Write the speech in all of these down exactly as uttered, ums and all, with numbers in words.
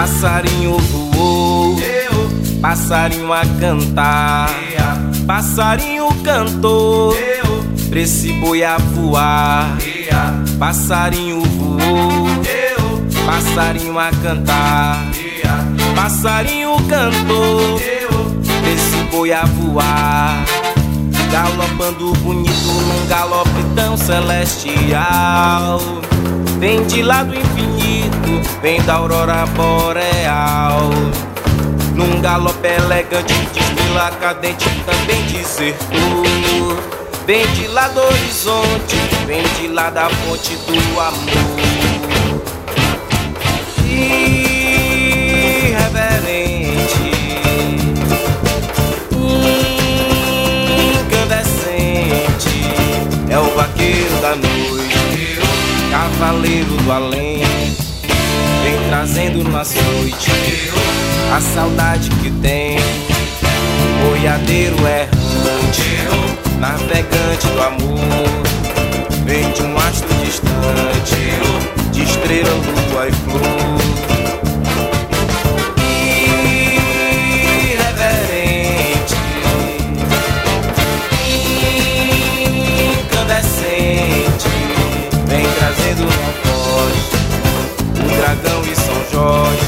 Passarinho voou, passarinho a cantar, passarinho cantou, pra esse boi a voar. Passarinho voou, passarinho a cantar, passarinho cantou, pra esse boi a voar. Galopando bonito num galope tão celestial, vem de lá do infinito, vem da aurora boreal. Num galope elegante, desfila cadente, também desertou. Vem de lá do horizonte, vem de lá da fonte do amor. Irreverente, incandescente, é o vaqueiro da noite, cavaleiro do além, vem trazendo no açoite a saudade que tem. Boiadeiro errante, navegante do amor, vem de um astro distante, de estrela, lua e flor. Irreverente, incandescente, vem trazendo uma voz, o dragão e São Jorge.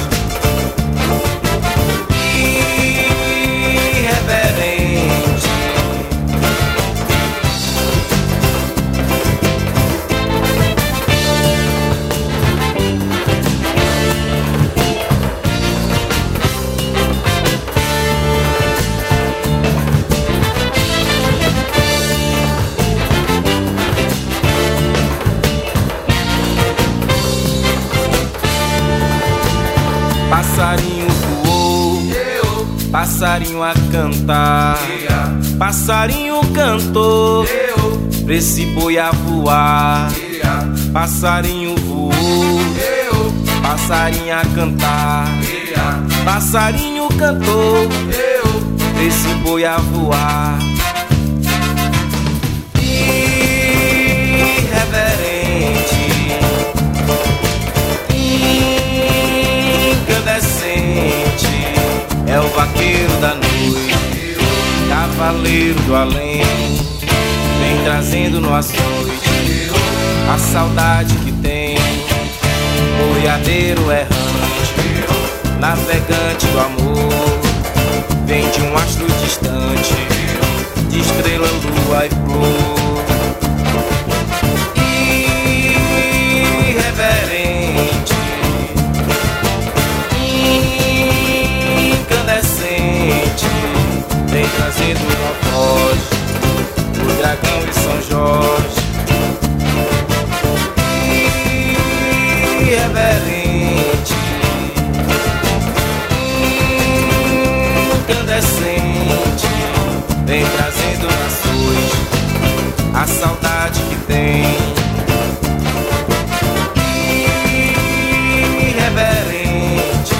Passarinho voou, passarinho a cantar, passarinho cantou, pra esse boi a voar. Passarinho voou, passarinho a cantar, passarinho cantou, pra esse boi a voar. Irreverente, é o vaqueiro da noite, cavaleiro do além, vem trazendo no açoite a saudade que tem. Boiadeiro errante, navegante do amor, vem de um astro distante, de estrela, lua e flor. Irreverente, vem trazendo uma voz, o dragão e São Jorge. Irreverente, incandescente, vem trazendo nações a saudade que tem. Irreverente,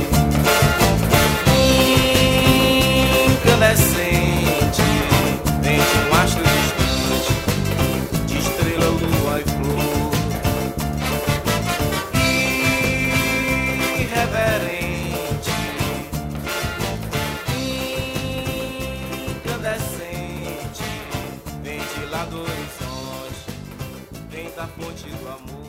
incandescente, vem de um astro distante, de estrela, lua e flor. Irreverente, incandescente, vem de lá do horizonte, vem da fonte do amor.